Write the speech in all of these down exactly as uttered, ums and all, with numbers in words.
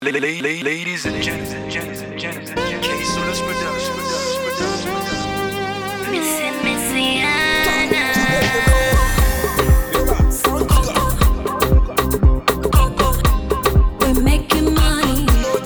Ladies and gentlemen, gentlemen, gentlemen, K-Solas Production, Production, Production, Production. Missy, Missiana. We're making money.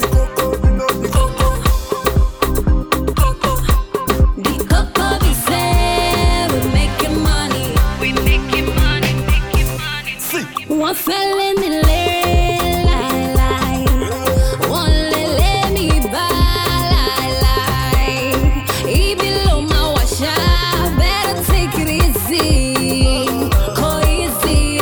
The coco be say we're making money. We making money, making money. One fell in the lane, lie, lie. One let me buy, lie, lie. He below my washer, better take it easy, go easy.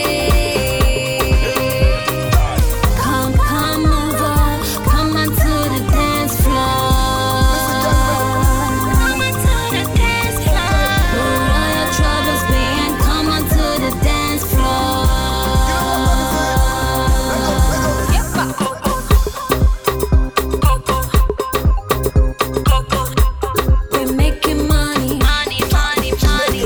Come, come over, come onto the dance floor. Come onto the dance floor. Put all your troubles behind, come onto the dance floor. We're making money, money, money, money.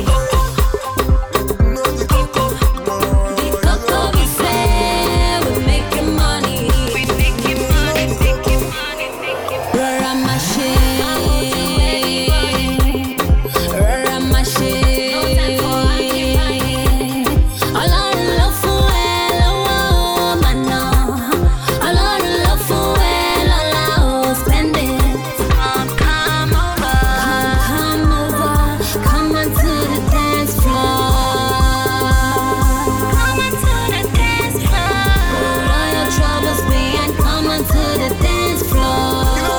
The coco be say we're making money. We making money, making money, making money. Rora my shit, rora my shit. No time for argument. Ọlọ́run ló fún ẹ lọ́wọ́, mà ná. Ọlọ́run ló fún ẹ lọ́lá, oh, spend it. Come, come over, come, come over, come onto the dance floor. Come onto the dance floor. Put all your troubles behind, come onto the dance floor.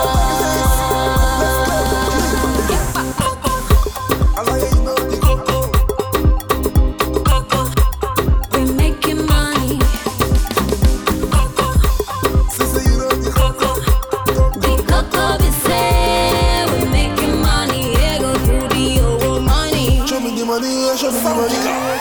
We're making money. The coco be say we're making money. Yeah, go through the old money. Show me the money, show me the money.